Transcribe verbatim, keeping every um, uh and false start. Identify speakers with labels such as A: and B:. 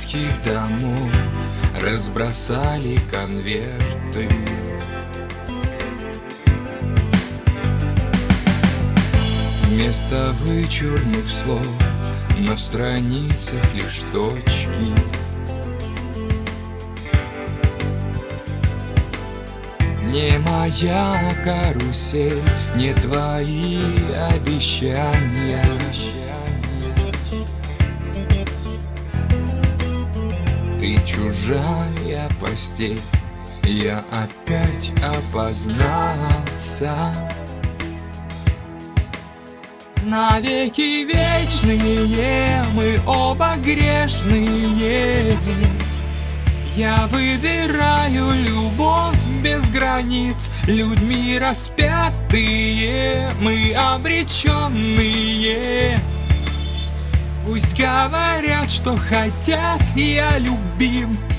A: детских домов разбросали конверты. Вместо вычурных слов на страницах лишь точки. Не моя карусель, не твои обещания. Ты чужая постель, я опять опознался. Навеки вечные мы оба грешные. Я выбираю любовь без границ, людьми распятые, мы обреченные. Пусть говорят, что хотят, я любим.